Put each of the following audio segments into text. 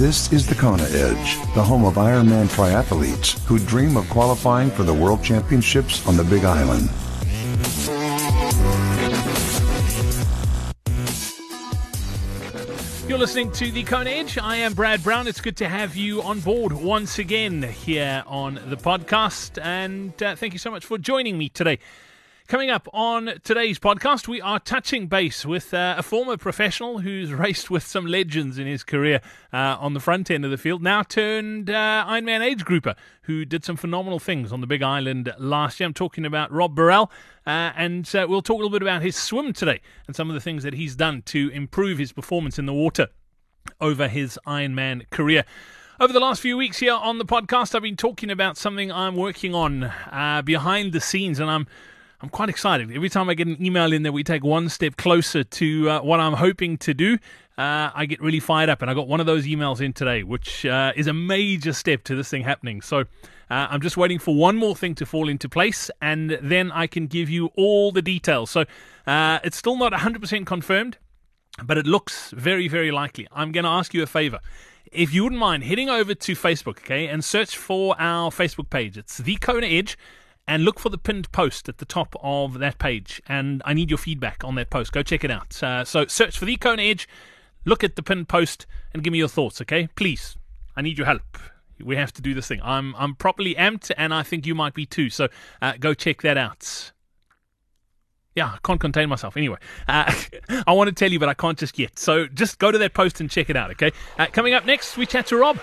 This is the Kona Edge, the home of Ironman triathletes who dream of qualifying for the World Championships on the Big Island. You're listening to the Kona Edge. I am Brad Brown. It's good to have you on board once again here on the podcast, and thank you so much for joining me today. Coming up on today's podcast, we are touching base with a former professional who's raced with some legends in his career on the front end of the field, now turned Ironman age grouper, who did some phenomenal things on the Big Island last year. I'm talking about Rob Burrell, and we'll talk a little bit about his swim today and some of the things that he's done to improve his performance in the water over his Ironman career. Over the last few weeks here on the podcast, I've been talking about something I'm working on behind the scenes, and I'm quite excited. Every time I get an email in that we take one step closer to what I'm hoping to do, I get really fired up. And I got one of those emails in today, which is a major step to this thing happening. So I'm just waiting for one more thing to fall into place, and then I can give you all the details. So it's still not 100% confirmed, but it looks very, very likely. I'm going to ask you a favor. If you wouldn't mind heading over to Facebook, okay, and search for our Facebook page. It's The Kona Edge. And look for the pinned post at the top of that page. And I need your feedback on that post. Go check it out. So search for The Kona Edge, look at the pinned post, and give me your thoughts, okay? Please, I need your help. We have to do this thing. I'm properly amped, and I think you might be too. So go check that out. Yeah, I can't contain myself. Anyway, I want to tell you, but I can't just yet. So just go to that post and check it out, okay? Coming up next, we chat to Rob.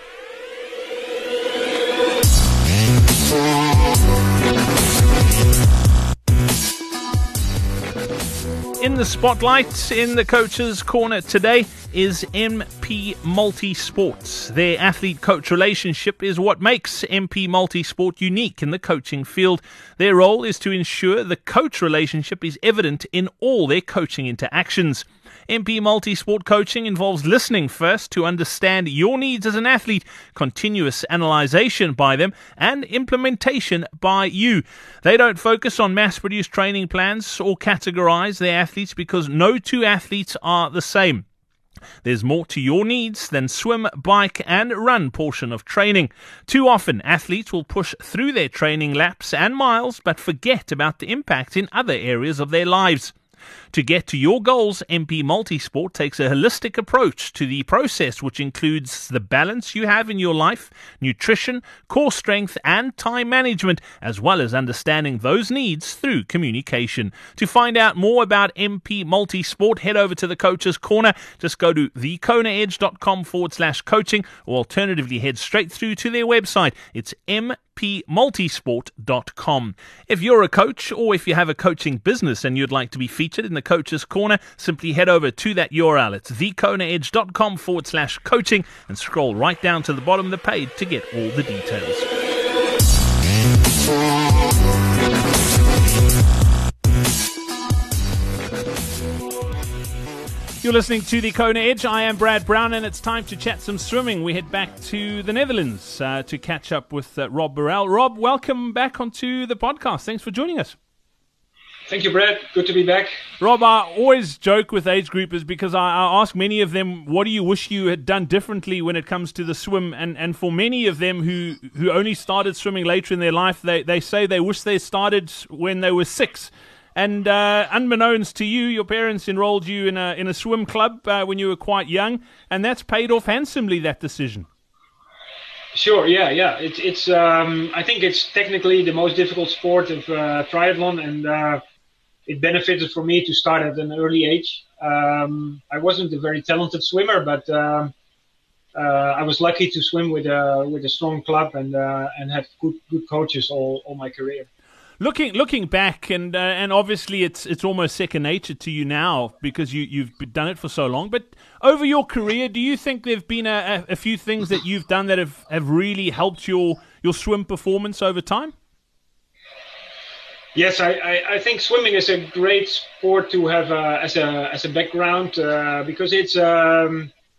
In the spotlight, in the coach's corner today, is MP Multisport. Their athlete-coach relationship is what makes MP Multisport unique in the coaching field. Their role is to ensure the coach relationship is evident in all their coaching interactions. MP Multisport coaching involves listening first to understand your needs as an athlete, continuous analyzation by them, and implementation by you. They don't focus on mass-produced training plans or categorize their athletes because no two athletes are the same. There's more to your needs than swim, bike, and run portion of training. Too often, athletes will push through their training laps and miles but forget about the impact in other areas of their lives. To get to your goals, MP Multisport takes a holistic approach to the process, which includes the balance you have in your life, nutrition, core strength, and time management, as well as understanding those needs through communication. To find out more about MP Multisport, head over to the Coach's Corner. Just go to thekonaedge.com/coaching, or alternatively head straight through to their website. It's mpmultisport.com. If you're a coach, or if you have a coaching business and you'd like to be featured in the Coach's Corner, simply head over to that URL. It's thekonaedge.com/coaching and scroll right down to the bottom of the page to get all the details. You're listening to the Kona Edge. I am Brad Brown, and it's time to chat some swimming. We head back to the Netherlands to catch up with Rob Burrell. Rob, welcome back onto the podcast. Thanks for joining us. Thank you, Brad. Good to be back. Rob, I always joke with age groupers because I ask many of them, what do you wish you had done differently when it comes to the swim? And for many of them who only started swimming later in their life, they say they wish they started when they were 6. And unbeknownst to you, your parents enrolled you in a swim club when you were quite young, and that's paid off handsomely, that decision. Sure, yeah. It's I think it's technically the most difficult sport of triathlon, and it benefited for me to start at an early age. I wasn't a very talented swimmer, but I was lucky to swim with a strong club and have good coaches all my career. Looking back, and obviously it's almost second nature to you now because you've done it for so long. But over your career, do you think there've been a few things that you've done that have really helped your swim performance over time? Yes, I think swimming is a great sport to have as a background because it's a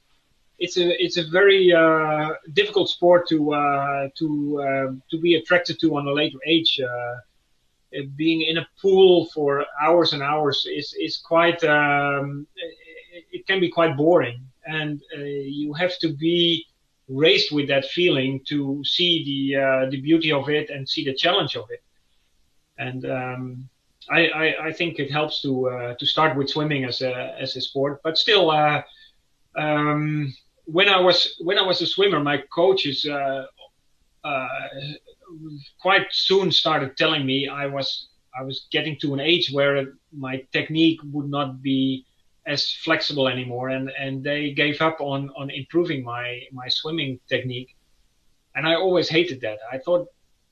very difficult sport to be attracted to on a later age. Being in a pool for hours and hours is quite it can be quite boring, and you have to be raised with that feeling to see the beauty of it and see the challenge of it. And I think it helps to start with swimming as a sport. But still, when I was a swimmer, my coaches quite soon started telling me I was getting to an age where my technique would not be as flexible anymore, and they gave up on improving my swimming technique. And I always hated that. I thought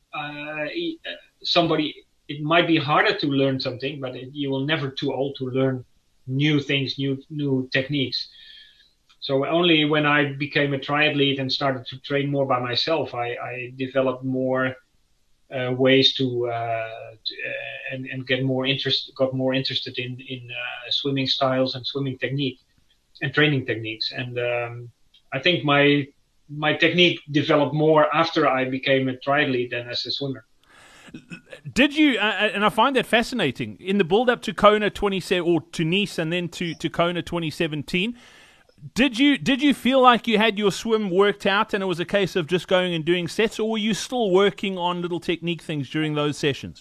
it might be harder to learn something, but you will never too old to learn new things, new techniques. So only when I became a triathlete and started to train more by myself, I developed more ways to and got more interested in swimming styles and swimming technique and training techniques. And I think my technique developed more after I became a triathlete than as a swimmer. Did you, and I find that fascinating, in the build-up to Kona 27 or to Nice and then to Kona 2017, did you feel like you had your swim worked out and it was a case of just going and doing sets, or were you still working on little technique things during those sessions?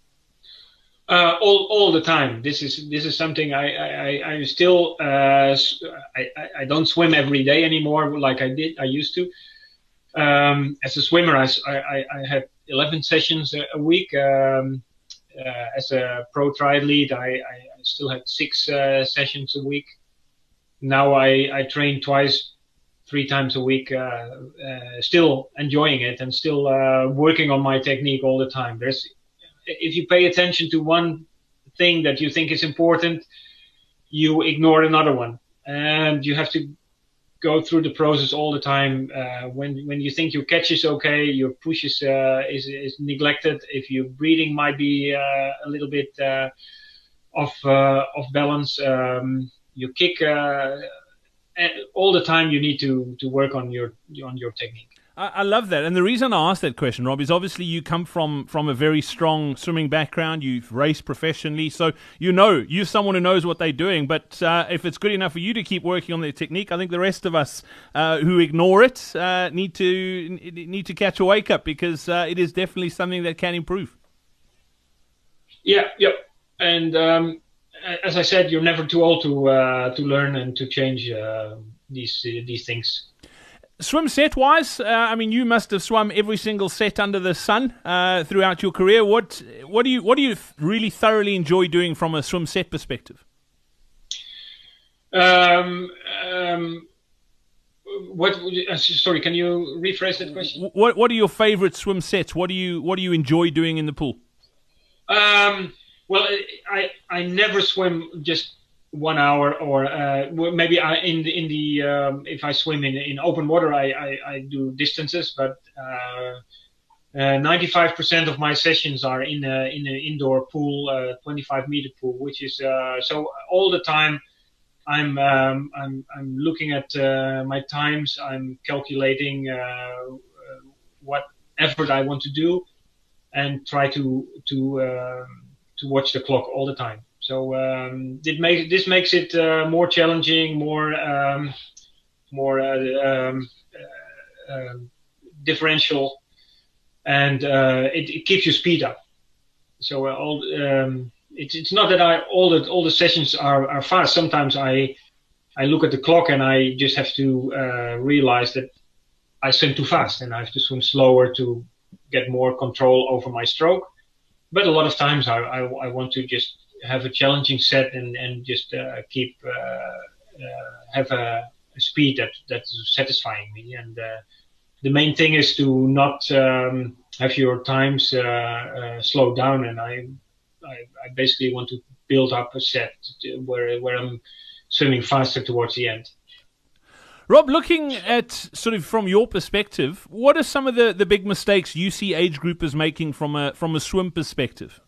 All the time. This is something I still I don't swim every day anymore like I used to. As a swimmer, I had 11 sessions a week. As a pro triathlete, I still had 6 sessions a week. Now I train 3 times a week, still enjoying it and still working on my technique all the time. If you pay attention to one thing that you think is important, you ignore another one, and you have to go through the process all the time. When you think your catch is okay, your push is neglected. If your breathing might be a little bit off balance, your kick. All the time you need to work on your technique. I love that. And the reason I asked that question, Rob, is obviously you come from a very strong swimming background. You've raced professionally, so you're someone who knows what they're doing. But if it's good enough for you to keep working on their technique, I think the rest of us who ignore it need to catch a wake up, because it is definitely something that can improve. Yeah. And as I said, you're never too old to learn and to change these things. Swim set wise, you must have swum every single set under the sun throughout your career. What do you really thoroughly enjoy doing from a swim set perspective? Sorry, can you rephrase that question? What are your favorite swim sets? What do you enjoy doing in the pool? Well, I never swim just 1 hour, or maybe if I swim in open water, I do distances, but 95% of my sessions are in an indoor pool, 25-meter pool, which is so all the time I'm looking at my times. I'm calculating what effort I want to do, and try to watch the clock all the time. So this makes it more challenging, more differential, and it keeps your speed up. So it's not that all the sessions are fast. Sometimes I look at the clock and I just have to realize that I swim too fast and I have to swim slower to get more control over my stroke. But a lot of times I want to just have a challenging set and just keep have a speed that's satisfying me. And the main thing is to not have your times slow down. And I basically want to build up a set where I'm swimming faster towards the end. Rob, looking at sort of from your perspective, what are some of the big mistakes you see age groupers making from a swim perspective?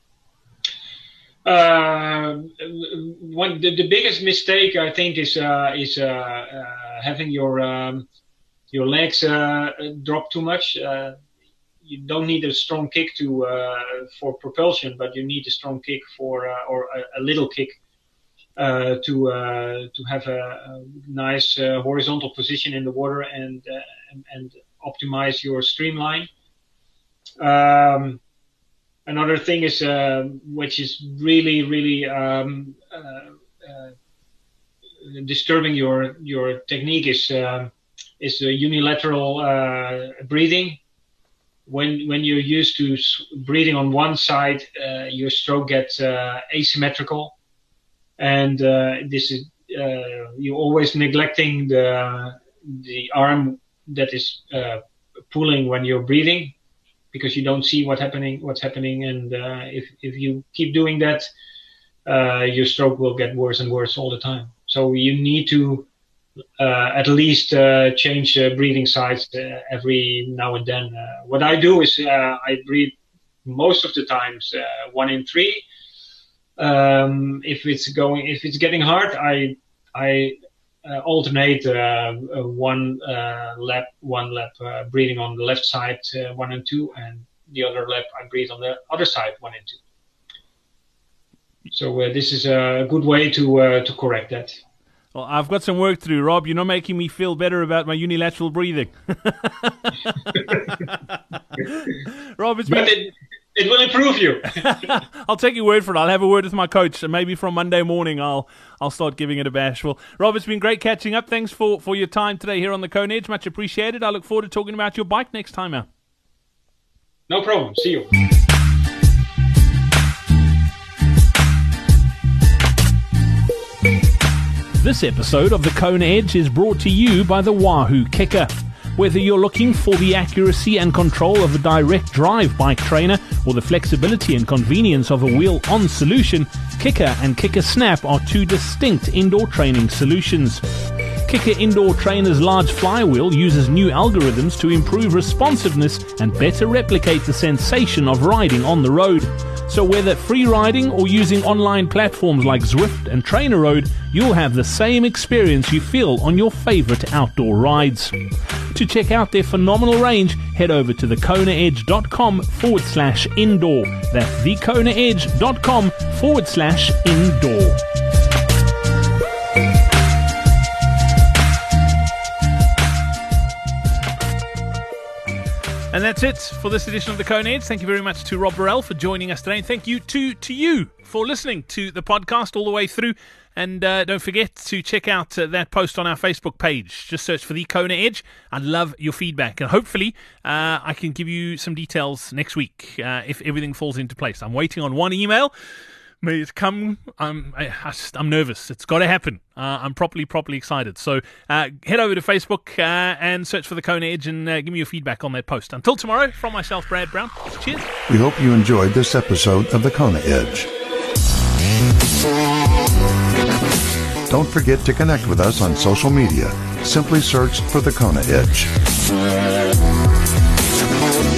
The biggest mistake I think is having your legs drop too much. You don't need a strong kick for propulsion, but you need a strong kick or a little kick to have a nice horizontal position in the water and optimize your streamline. Another thing is which is really disturbing your technique is unilateral breathing. When you're used to breathing on one side, your stroke gets asymmetrical, and this is you're always neglecting the arm that is pulling when you're breathing, because you don't see what's happening, and if you keep doing that, your stroke will get worse and worse all the time. So you need to at least change breathing sides every now and then. What I do is I breathe most of the times 1 in 3. If it's getting hard, I alternate one lap breathing on the left side 1 and 2, and the other lap I breathe on the other side 1 and 2. So this is a good way to correct that. Well, I've got some work to do, Rob. You're not making me feel better about my unilateral breathing. Rob, it's been... It will improve you. I'll take your word for it. I'll have a word with my coach, and maybe from Monday morning I'll start giving it a bash. Well, Rob, it's been great catching up. Thanks for your time today here on the Kona Edge. Much appreciated. I look forward to talking about your bike next time out. No problem. See you. This episode of the Kona Edge is brought to you by the Wahoo KICKR. Whether you're looking for the accuracy and control of a direct drive bike trainer or the flexibility and convenience of a wheel-on solution, KICKR and KICKR Snap are two distinct indoor training solutions. KICKR Indoor Trainer's large flywheel uses new algorithms to improve responsiveness and better replicate the sensation of riding on the road. So whether free riding or using online platforms like Zwift and TrainerRoad, you'll have the same experience you feel on your favorite outdoor rides. To check out their phenomenal range, head over to thekonaedge.com/indoor. That's thekonaedge.com/indoor. And that's it for this edition of the Kona Edge. Thank you very much to Rob Burrell for joining us today. And thank you to you for listening to the podcast all the way through. And don't forget to check out that post on our Facebook page. Just search for the Kona Edge. I'd love your feedback. And hopefully I can give you some details next week if everything falls into place. I'm waiting on one email. May it come. I'm nervous. It's got to happen. I'm properly excited. So head over to Facebook and search for the Kona Edge and give me your feedback on that post. Until tomorrow, from myself, Brad Brown. Cheers. We hope you enjoyed this episode of the Kona Edge. Don't forget to connect with us on social media. Simply search for the Kona Edge.